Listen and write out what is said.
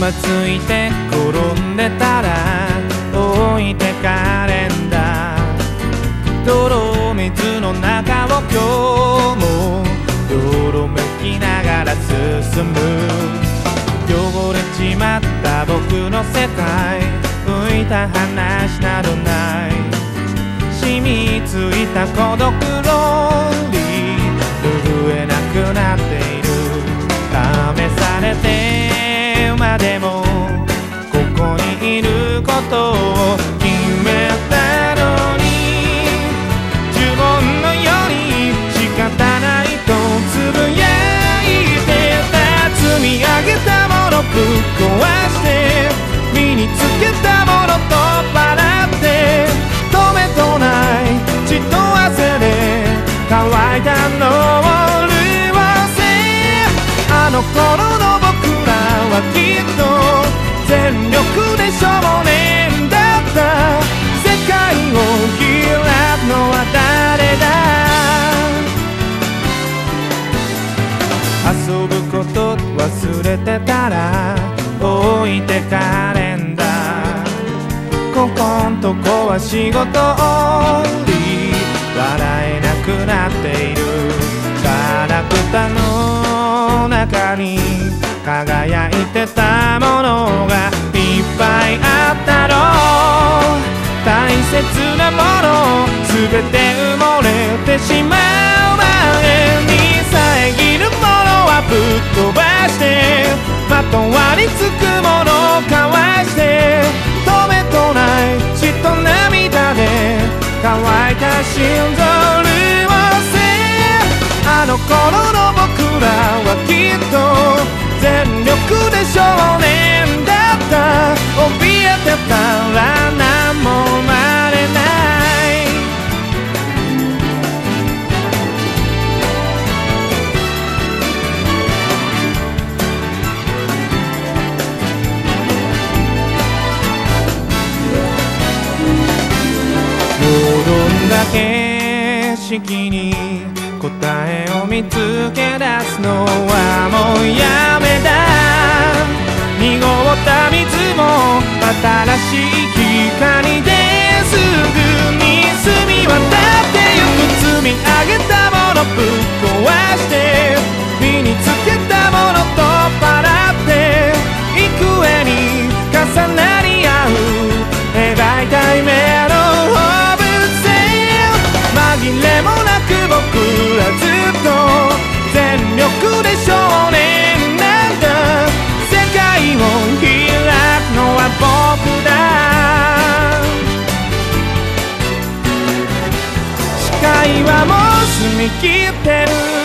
まついて転んでたら置いてかれんだ。泥水の中を今日もよろめきながら進む。汚れちまった僕の世界、浮いた話などない。染みついた孤独ローリー、拭えなくなっている。試されてまでもここにいることを決めたのに、呪文のように仕方ないとつぶやいてた。積み上げたものぶっ壊して、身につけたものと払って、止めとない血と汗で乾いたのを潤せ。あの頃の僕らはきっと全力で少年だった。世界を開くのは誰だ。遊ぶこと忘れてたら置いてかれんだ。ここんとこは仕事終わり、笑えなくなっている。ガラクタの中に輝いてたものがいっぱいあったろう。大切なものすべて埋もれてしまう前に、遮るものはぶっ飛ばして、まとわりつくものをかわして、止めとない血と涙で乾いた心臓を潤せ。あの頃の僕らはきっと全力で少年だった。怯えてたら何も生まれない。よどんだ景色に答えを見つけ出すのはもうやめだ。濁った水も新しい光ですぐに澄み渡ってゆく。積み上げたものぶっ壊して、身につけたものと払って、幾重に重なり合う描いた夢のオブセイ。紛れもなく僕らずっと全力で少年なんだ。世界を開くのは僕だ。視界はもう澄み切ってる。